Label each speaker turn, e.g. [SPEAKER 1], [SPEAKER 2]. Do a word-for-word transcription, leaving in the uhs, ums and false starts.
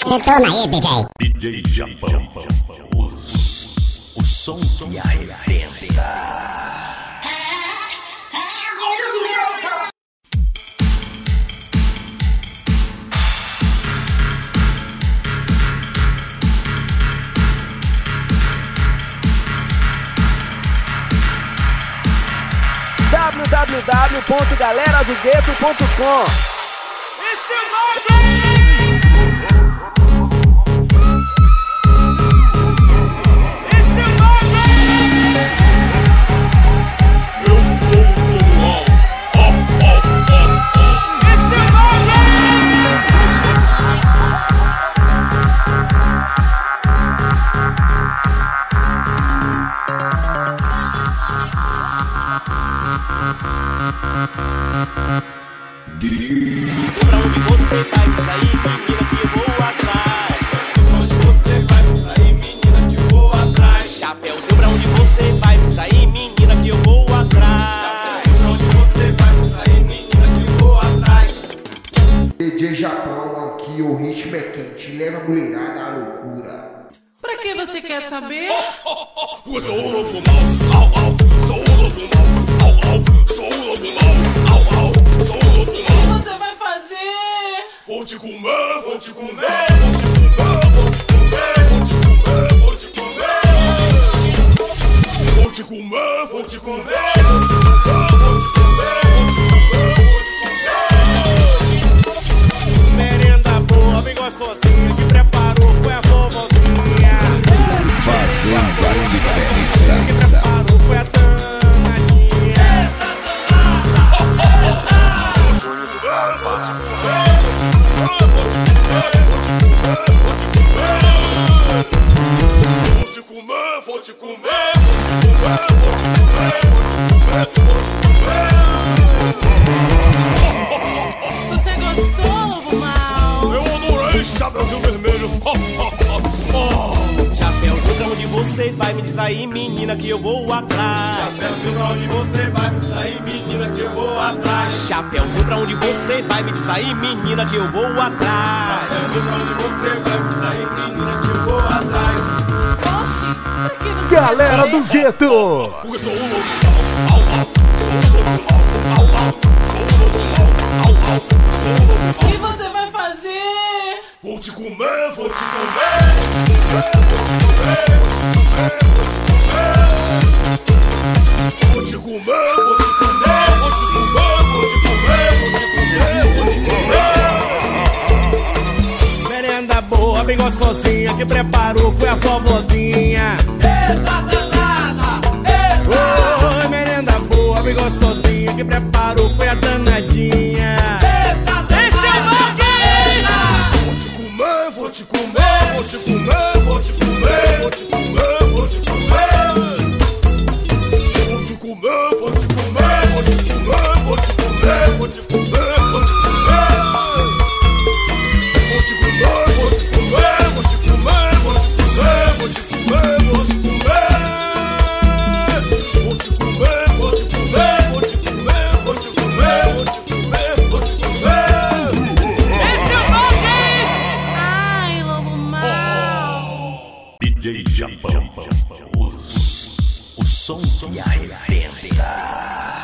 [SPEAKER 1] Retoma aí, D J.
[SPEAKER 2] D J Japão, o, o som que arrebenta.
[SPEAKER 3] w w w ponto galera do gueto ponto com.
[SPEAKER 4] Pra onde você vai, mas aí, menina, que eu vou atrás. Pra onde você vai, mas aí, menina, que eu vou atrás. Chapeuzinho, pra onde você vai, mas aí, menina, que eu vou atrás. Pra onde você vai, mas aí, menina, que eu vou atrás.
[SPEAKER 5] D J Japão aqui, o ritmo é quente, leva a mulherada à loucura.
[SPEAKER 6] Pra que você quer saber?
[SPEAKER 2] Eu sou o lobo mau, au, au, sou o lobo mau, au, au, sou o lobo mau, au, au, sou o lobo mau.
[SPEAKER 6] O que você vai fazer?
[SPEAKER 2] Vou te comer, vou te comer, vou te comer, vou te comer, vou te comer, vou te comer. Vou te comer, vou te comer, vou te comer, vou te comer, vou te comer.
[SPEAKER 4] Merenda boa, bem gostosinha, que preparou foi a vovozinha.
[SPEAKER 7] Fazendo a
[SPEAKER 4] Que
[SPEAKER 7] diferença.
[SPEAKER 4] preparou foi a danadinha.
[SPEAKER 2] Vou te comer, vou te comer, vou te comer, vou te comer, vou te comer.
[SPEAKER 6] Você gostou, lobo mau?
[SPEAKER 2] Eu adorei Chapeuzinho Vermelho.
[SPEAKER 4] Chapeuzinho, pra onde você vai, me diz aí, menina, que eu vou atrás.
[SPEAKER 2] Chapeuzinho, pra onde você vai, me diz aí, menina, que eu vou atrás.
[SPEAKER 4] Chapeuzinho, pra onde você vai, me diz aí, menina, que eu vou atrás.
[SPEAKER 2] Chapeuzinho, pra onde você vai, me diz aí, menina, que eu vou atrás.
[SPEAKER 6] Oxi, pra que você
[SPEAKER 3] Galera
[SPEAKER 6] quer
[SPEAKER 3] do
[SPEAKER 6] saber?
[SPEAKER 3] gueto.
[SPEAKER 2] Porque sou o lobo mau, au, au, sou o lobo mau, au, au, sou o lobo mau, au, au, sou o lobo
[SPEAKER 6] O
[SPEAKER 2] mau.
[SPEAKER 6] que você vai fazer?
[SPEAKER 2] Vou te comer, vou te comer, vou te comer, vou te comer, vou te comer, vou te comer, vou te comer, vou te comer.
[SPEAKER 4] Merenda boa, bem gostosinha, que preparou foi a vovozinha.
[SPEAKER 2] Eita danada, eita,
[SPEAKER 4] Oi, merenda boa, bem gostosinha, que preparou foi a danadinha.
[SPEAKER 2] eita danada, vou te comer, vou te comer, vou te comer, vou te comer, vou te comer, vou te comer. Vou te comer, vou te comer, vou te comer, vou te comer, vou te comer, vou te comer. Vou te comer, vou te comer, vou te comer, vou te comer, vou te comer, vou te comer. Vou te comer, vou te comer, vou te comer, vou te comer, vou te comer, vou te comer.
[SPEAKER 6] Ai, lobo mau.
[SPEAKER 2] D J Japão, o, o som que arrebenta.